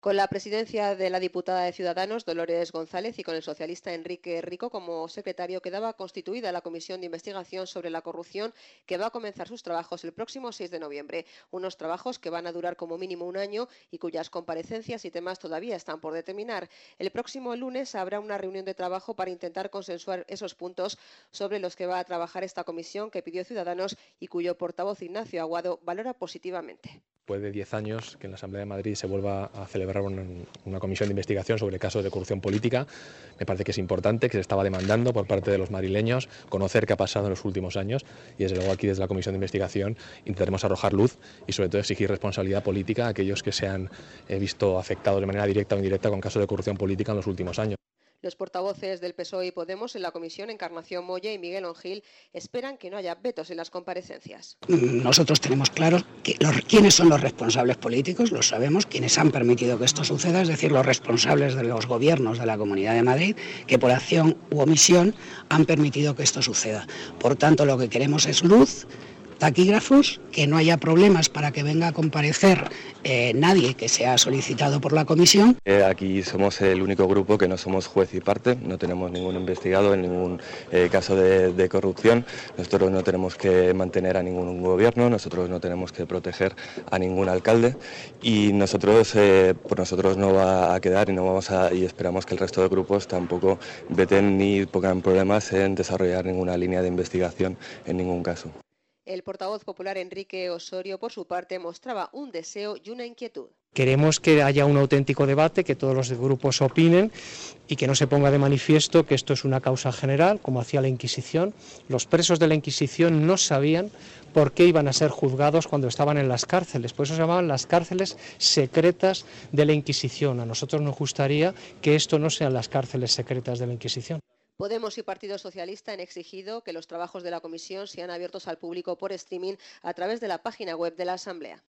Con la presidencia de la diputada de Ciudadanos, Dolores González, y con el socialista Enrique Rico como secretario, quedaba constituida la Comisión de Investigación sobre la Corrupción, que va a comenzar sus trabajos el próximo 6 de noviembre. Unos trabajos que van a durar como mínimo un año y cuyas comparecencias y temas todavía están por determinar. El próximo lunes habrá una reunión de trabajo para intentar consensuar esos puntos sobre los que va a trabajar esta comisión que pidió Ciudadanos y cuyo portavoz Ignacio Aguado valora positivamente. Después de 10 años que en la Asamblea de Madrid se vuelva a celebrar una comisión de investigación sobre casos de corrupción política, me parece que es importante, que se estaba demandando por parte de los madrileños conocer qué ha pasado en los últimos años y desde luego aquí desde la comisión de investigación intentaremos arrojar luz y sobre todo exigir responsabilidad política a aquellos que se han visto afectados de manera directa o indirecta con casos de corrupción política en los últimos años. Los portavoces del PSOE y Podemos en la comisión, Encarnación Moya y Miguel Ongil, esperan que no haya vetos en las comparecencias. Nosotros tenemos claro quiénes son los responsables políticos, lo sabemos, quienes han permitido que esto suceda, es decir, los responsables de los gobiernos de la Comunidad de Madrid, que por acción u omisión han permitido que esto suceda. Por tanto, lo que queremos es luz, taquígrafos, que no haya problemas para que venga a comparecer nadie que sea solicitado por la comisión. Aquí somos el único grupo que no somos juez y parte, no tenemos ningún investigado en ningún caso de corrupción. Nosotros no tenemos que mantener a ningún gobierno, nosotros no tenemos que proteger a ningún alcalde y nosotros por nosotros no va a quedar y esperamos que el resto de grupos tampoco veten ni pongan problemas en desarrollar ninguna línea de investigación en ningún caso. El portavoz popular Enrique Osorio, por su parte, mostraba un deseo y una inquietud. Queremos que haya un auténtico debate, que todos los grupos opinen y que no se ponga de manifiesto que esto es una causa general, como hacía la Inquisición. Los presos de la Inquisición no sabían por qué iban a ser juzgados cuando estaban en las cárceles. Por eso se llamaban las cárceles secretas de la Inquisición. A nosotros nos gustaría que esto no sean las cárceles secretas de la Inquisición. Podemos y Partido Socialista han exigido que los trabajos de la comisión sean abiertos al público por streaming a través de la página web de la Asamblea.